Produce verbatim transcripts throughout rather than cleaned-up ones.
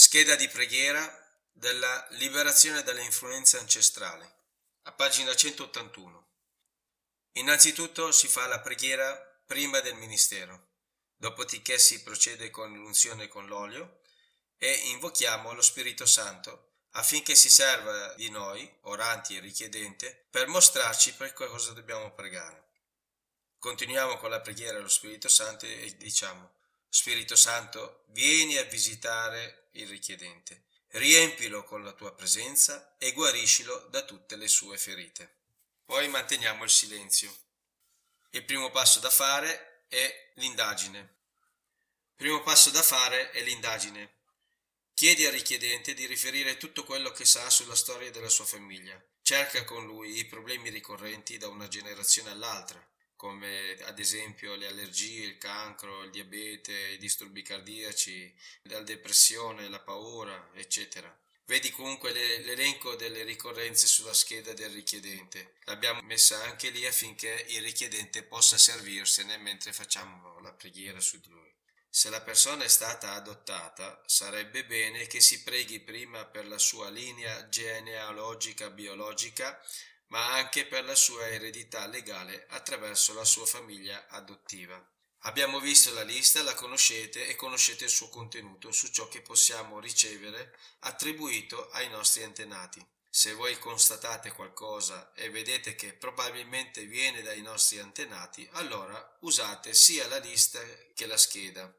Scheda di preghiera della liberazione dalle influenze ancestrali, a pagina centottantuno. Innanzitutto si fa la preghiera prima del ministero, dopodiché si procede con l'unzione con l'olio e invochiamo lo Spirito Santo affinché si serva di noi, oranti e richiedente, per mostrarci per cosa dobbiamo pregare. Continuiamo con la preghiera allo Spirito Santo e diciamo: Spirito Santo, vieni a visitare il richiedente, riempilo con la tua presenza e guariscilo da tutte le sue ferite. Poi manteniamo il silenzio. Il primo passo da fare è l'indagine. Il primo passo da fare è l'indagine. Chiedi al richiedente di riferire tutto quello che sa sulla storia della sua famiglia. Cerca con lui i problemi ricorrenti da una generazione all'altra, come ad esempio le allergie, il cancro, il diabete, i disturbi cardiaci, la depressione, la paura, eccetera. Vedi comunque le, l'elenco delle ricorrenze sulla scheda del richiedente. L'abbiamo messa anche lì affinché il richiedente possa servirsene mentre facciamo la preghiera su di lui. Se la persona è stata adottata, sarebbe bene che si preghi prima per la sua linea genealogica biologica, ma anche per la sua eredità legale attraverso la sua famiglia adottiva. Abbiamo visto la lista, la conoscete e conoscete il suo contenuto su ciò che possiamo ricevere attribuito ai nostri antenati. Se voi constatate qualcosa e vedete che probabilmente viene dai nostri antenati, allora usate sia la lista che la scheda.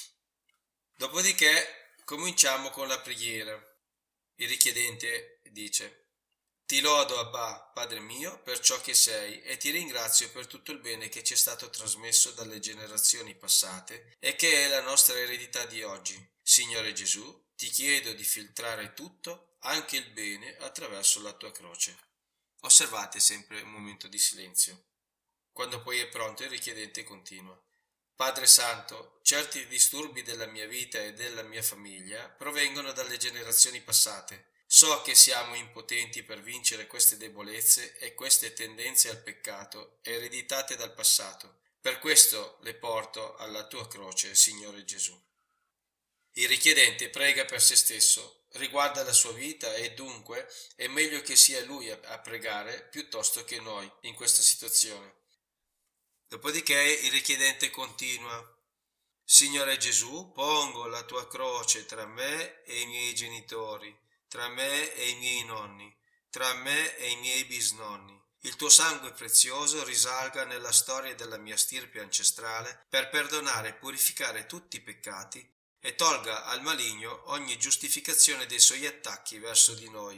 Dopodiché cominciamo con la preghiera. Il richiedente dice: Ti lodo, Abba, Padre mio, per ciò che sei e ti ringrazio per tutto il bene che ci è stato trasmesso dalle generazioni passate e che è la nostra eredità di oggi. Signore Gesù, ti chiedo di filtrare tutto, anche il bene, attraverso la tua croce. Osservate sempre un momento di silenzio. Quando poi è pronto, il richiedente continua: Padre Santo, certi disturbi della mia vita e della mia famiglia provengono dalle generazioni passate. So che siamo impotenti per vincere queste debolezze e queste tendenze al peccato ereditate dal passato. Per questo le porto alla tua croce, Signore Gesù. Il richiedente prega per se stesso, riguarda la sua vita e dunque è meglio che sia lui a pregare piuttosto che noi in questa situazione. Dopodiché il richiedente continua: Signore Gesù, pongo la tua croce tra me e i miei genitori, tra me e i miei nonni, tra me e i miei bisnonni. Il tuo sangue prezioso risalga nella storia della mia stirpe ancestrale per perdonare e purificare tutti i peccati e tolga al maligno ogni giustificazione dei suoi attacchi verso di noi.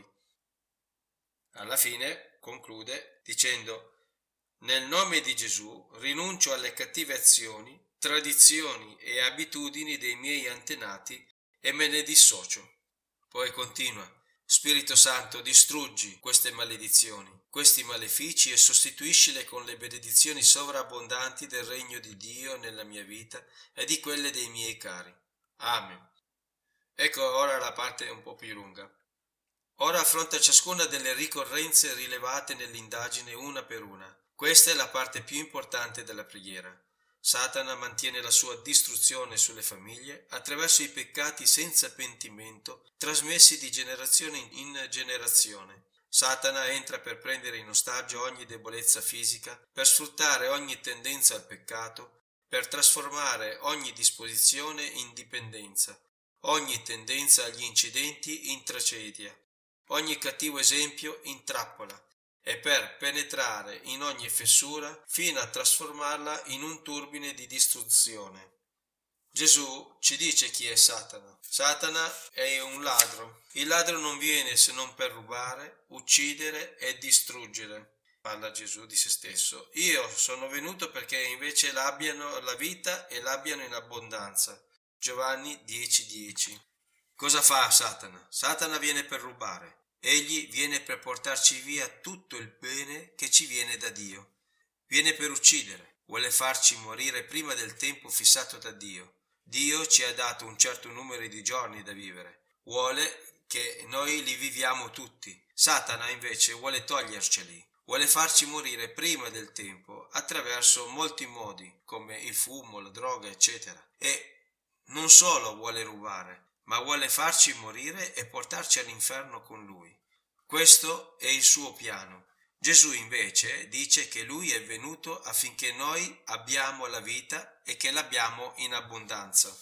Alla fine conclude dicendo: Nel nome di Gesù rinuncio alle cattive azioni, tradizioni e abitudini dei miei antenati e me ne dissocio. Poi continua: Spirito Santo, distruggi queste maledizioni, questi malefici e sostituiscile con le benedizioni sovrabbondanti del regno di Dio nella mia vita e di quelle dei miei cari. Amen. Ecco ora la parte un po' più lunga. Ora affronta ciascuna delle ricorrenze rilevate nell'indagine una per una. Questa è la parte più importante della preghiera. Satana mantiene la sua distruzione sulle famiglie attraverso i peccati senza pentimento trasmessi di generazione in generazione. Satana entra per prendere in ostaggio ogni debolezza fisica, per sfruttare ogni tendenza al peccato, per trasformare ogni disposizione in dipendenza, ogni tendenza agli incidenti in tragedia, ogni cattivo esempio in trappola, e per penetrare in ogni fessura fino a trasformarla in un turbine di distruzione. Gesù ci dice chi è Satana. Satana è un ladro. Il ladro non viene se non per rubare, uccidere e distruggere. Parla Gesù di se stesso. Io sono venuto perché invece l'abbiano la vita e l'abbiano in abbondanza. Giovanni dieci dieci. Cosa fa Satana? Satana viene per rubare. Egli viene per portarci via tutto il bene che ci viene da Dio. Viene per uccidere, vuole farci morire prima del tempo fissato da Dio. Dio ci ha dato un certo numero di giorni da vivere. Vuole che noi li viviamo tutti. Satana invece vuole toglierceli. Vuole farci morire prima del tempo attraverso molti modi, come il fumo, la droga, eccetera. E non solo vuole rubare, ma vuole farci morire e portarci all'inferno con lui. Questo è il suo piano. Gesù invece dice che lui è venuto affinché noi abbiamo la vita e che l'abbiamo in abbondanza.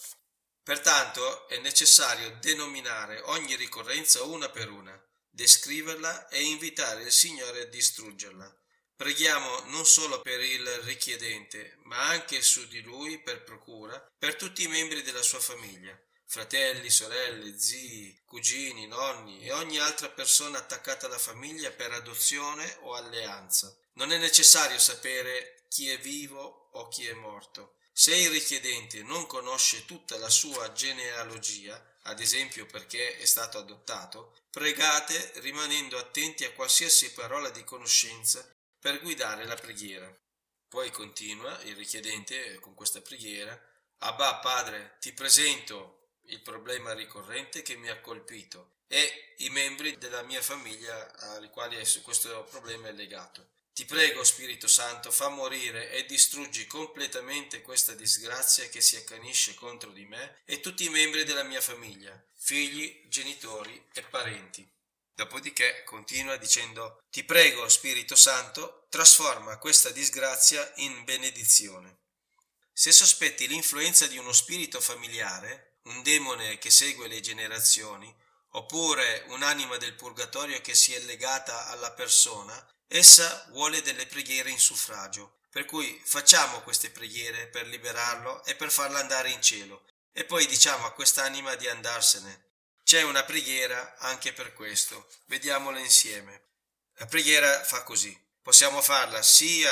Pertanto è necessario denominare ogni ricorrenza una per una, descriverla e invitare il Signore a distruggerla. Preghiamo non solo per il richiedente, ma anche su di lui per procura, per tutti i membri della sua famiglia, fratelli, sorelle, zii, cugini, nonni e ogni altra persona attaccata alla famiglia per adozione o alleanza. Non è necessario sapere chi è vivo o chi è morto. Se il richiedente non conosce tutta la sua genealogia, ad esempio perché è stato adottato, pregate rimanendo attenti a qualsiasi parola di conoscenza per guidare la preghiera. Poi continua il richiedente con questa preghiera: Abba Padre, ti presento il problema ricorrente che mi ha colpito e i membri della mia famiglia ai quali questo problema è legato. Ti prego, Spirito Santo, fa morire e distruggi completamente questa disgrazia che si accanisce contro di me e tutti i membri della mia famiglia, figli, genitori e parenti. Dopodiché continua dicendo: Ti prego, Spirito Santo, trasforma questa disgrazia in benedizione. Se sospetti l'influenza di uno spirito familiare, un demone che segue le generazioni, oppure un'anima del purgatorio che si è legata alla persona, essa vuole delle preghiere in suffragio, per cui facciamo queste preghiere per liberarlo e per farlo andare in cielo, e poi diciamo a quest'anima di andarsene. C'è una preghiera anche per questo, vediamola insieme. La preghiera fa così: possiamo farla sia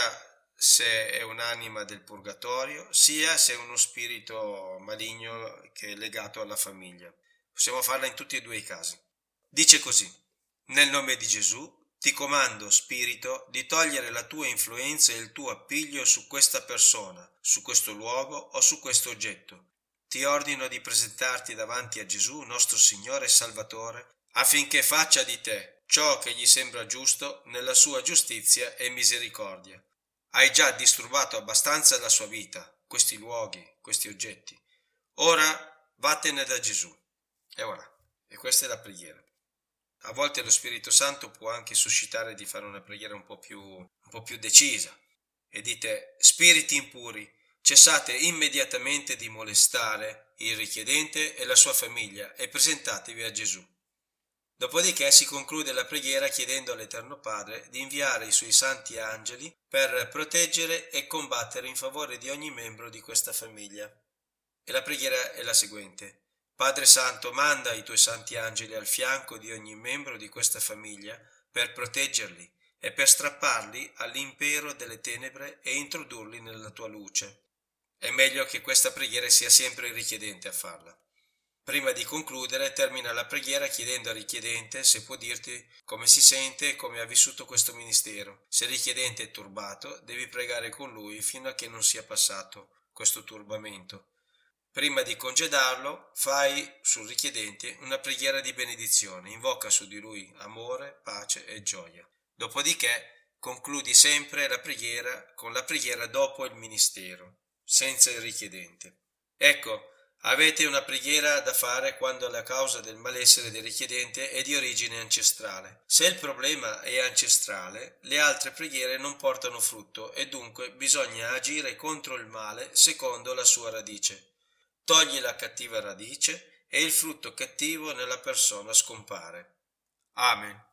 se è un'anima del purgatorio, sia se è uno spirito maligno che è legato alla famiglia. Possiamo farla in tutti e due i casi. Dice così: nel nome di Gesù ti comando, spirito, di togliere la tua influenza e il tuo appiglio su questa persona, su questo luogo o su questo oggetto. Ti ordino di presentarti davanti a Gesù, nostro Signore e Salvatore, affinché faccia di te ciò che gli sembra giusto nella sua giustizia e misericordia. Hai già disturbato abbastanza la sua vita, questi luoghi, questi oggetti. Ora vattene da Gesù. E ora, e questa è la preghiera. A volte lo Spirito Santo può anche suscitare di fare una preghiera un po' più, un po' più decisa. E dite: spiriti impuri, cessate immediatamente di molestare il richiedente e la sua famiglia e presentatevi a Gesù. Dopodiché si conclude la preghiera chiedendo all'Eterno Padre di inviare i suoi santi angeli per proteggere e combattere in favore di ogni membro di questa famiglia. E la preghiera è la seguente: Padre Santo, manda i tuoi santi angeli al fianco di ogni membro di questa famiglia per proteggerli e per strapparli all'impero delle tenebre e introdurli nella tua luce. È meglio che questa preghiera sia sempre il richiedente a farla. Prima di concludere, termina la preghiera chiedendo al richiedente se può dirti come si sente e come ha vissuto questo ministero. Se il richiedente è turbato, devi pregare con lui fino a che non sia passato questo turbamento. Prima di congedarlo, fai sul richiedente una preghiera di benedizione, invoca su di lui amore, pace e gioia. Dopodiché concludi sempre la preghiera con la preghiera dopo il ministero, senza il richiedente. Ecco, avete una preghiera da fare quando la causa del malessere del richiedente è di origine ancestrale. Se il problema è ancestrale, le altre preghiere non portano frutto e dunque bisogna agire contro il male secondo la sua radice. Togli la cattiva radice e il frutto cattivo nella persona scompare. Amen.